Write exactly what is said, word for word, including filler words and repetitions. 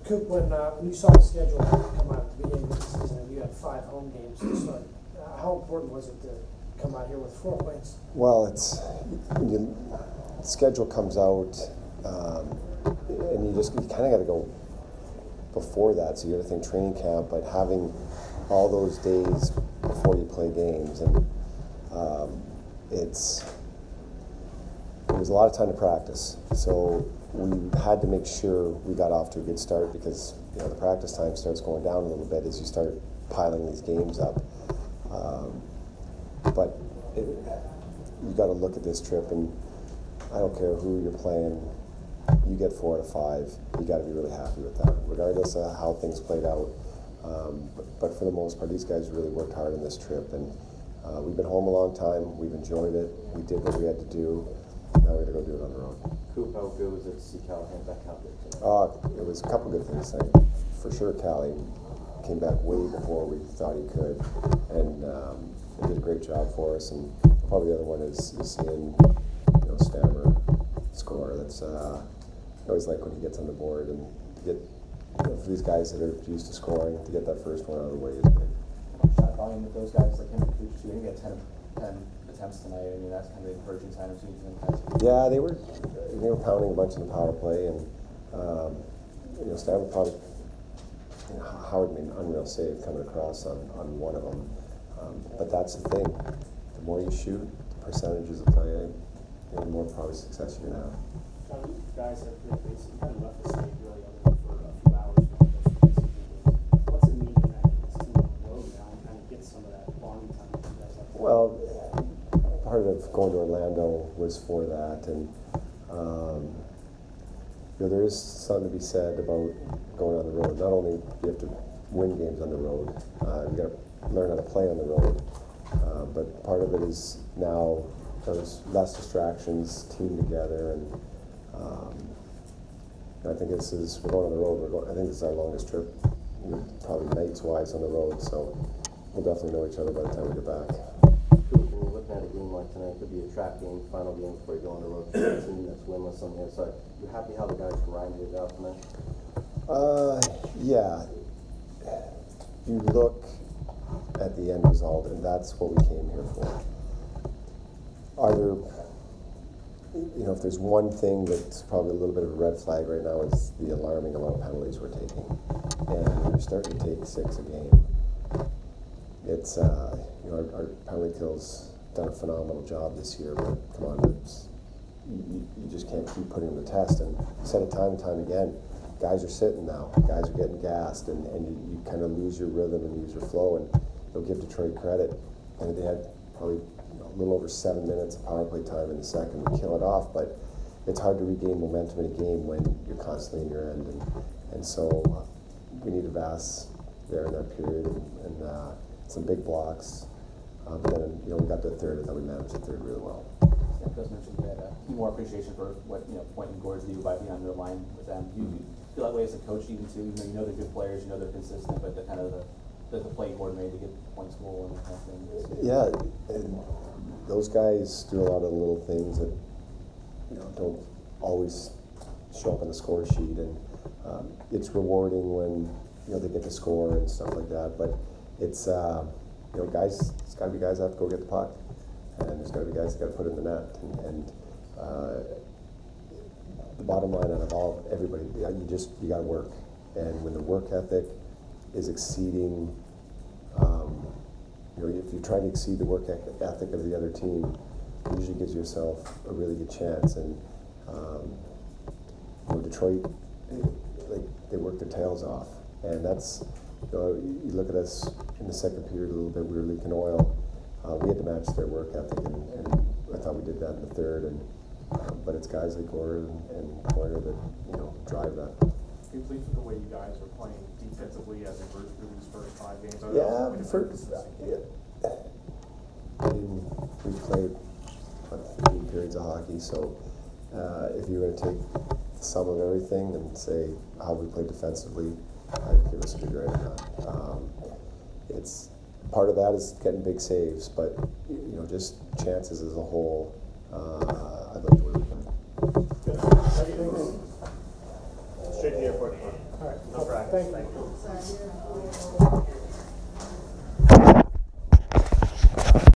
Coop, when, uh, when you saw the schedule come out at the beginning of the season and you had five home games to start, uh, how important was it to come out here with four wins? Well, it's when you, the schedule comes out, um, and you just you kind of got to go before that. So you got to think training camp, but having all those days before you play games, and um, it's it was a lot of time to practice. So we had to make sure we got off to a good start because you know the practice time starts going down a little bit as you start piling these games up. Um, but it, you got to look at this trip, and I don't care who you're playing. You get four out of five. You got to be really happy with that, regardless of how things played out. Um, but, but for the most part, these guys really worked hard on this trip, and uh, we've been home a long time. We've enjoyed it. We did what we had to do. Now we're gonna go do it on the road. Coop, how good was it to see Callahan back out there tonight? Uh, it was a couple good things. I, for sure, Callie came back way before we thought he could, and um, he did a great job for us. And probably the other one is, is seeing you know Stammer score. That's uh, I always like when he gets on the board, and to get you know, for these guys that are used to scoring, to get that first one out of the way is big. Shot volume with those guys like him and Cooch too. I think he had ten, ten attempts tonight. I mean, that's kind of the encouraging sign of seeing them guys. Yeah, they were they were pounding a bunch in the power play, and um, you know Stammer probably you know, Howard made an unreal save coming across on, on one of them. Um, but that's the thing: the more you shoot, the percentages will tell you, you know, the more probably success you're gonna have. John, you guys have been basically kind of left the state really other for a few hours for those preseason games. What's it mean to kind of get this team on the road now and kind of get some of that bonding time that you guys have? Well, part of going to Orlando was for that, and um, you know there is something to be said about going on the road. Not only do you have to win games on the road, uh, you got to learn how to play on the road, uh, but part of it is now there's less distractions, team together, and um, I think this is we're going on the road. We're going, I think this is our longest trip, you know, probably nights wise on the road. So we'll definitely know each other by the time we get back. Coop, when you're looking at a game like tonight, it could be a trap game, final game before you go on the road to a team that's winless on the other side. You happy how the guys grinded it out tonight? Uh, yeah. You look at the end result, and that's what we came here for. Are there, you know, if there's one thing that's probably a little bit of a red flag right now is the alarming amount of penalties we're taking. And when you're starting to take six a game, it's, uh, you know, our, our penalty kill's done a phenomenal job this year, but come on, it's, you, you just can't keep putting them to the test. And you said it time and time again, guys are sitting now, guys are getting gassed, and, and you, you kind of lose your rhythm and lose your flow. And you'll give Detroit credit. I mean, they had probably you know, a little over seven minutes of power play time in the second to kill it off, but it's hard to regain momentum in a game when you're constantly in your end. And, and so we needed Vass there in that period, and, and uh, some big blocks. Uh, but then, you know, we got to the third, and then we managed the third really well. Sam does mention you had uh, more appreciation for what you know Point and Gores do by being on the line with them. Do you, do you feel that way as a coach even too? You know, you know they're good players, you know they're consistent, but the kind of the the, the play coordinator to get points goal and that kind of thing. Yeah, and those guys do a lot of the little things that you know don't always show up on the score sheet, and um, it's rewarding when you know they get to score and stuff like that. But it's uh, you know guys, it's got to be guys that have to go get the puck, and there's got to be guys that got to put it in the net, and, and uh, the bottom line out of all everybody, you just you got to work, and when the work ethic is exceeding, um, you know, if you're trying to exceed the work ethic of the other team, it usually gives yourself a really good chance. And um, you know, Detroit, they, like they work their tails off, and that's you know, you look at us in the second period a little bit. We were leaking oil. Uh, we had to match their work ethic, and, and I thought we did that in the third. And uh, but it's guys like Gore and, and Poyer that you know drive that. Are you pleased with the way you guys are playing defensively as a group through these first five games? Are Yeah, first, yeah. I mean, we played what, fifteen periods of hockey, so uh, if you were to take the sum of everything and say how we played defensively, I'd give us a good grade on that. Um, it's part of that is getting big saves, but you know, just chances as a whole. Uh, I like the way we played. Straight to the airport. All right. Thank you.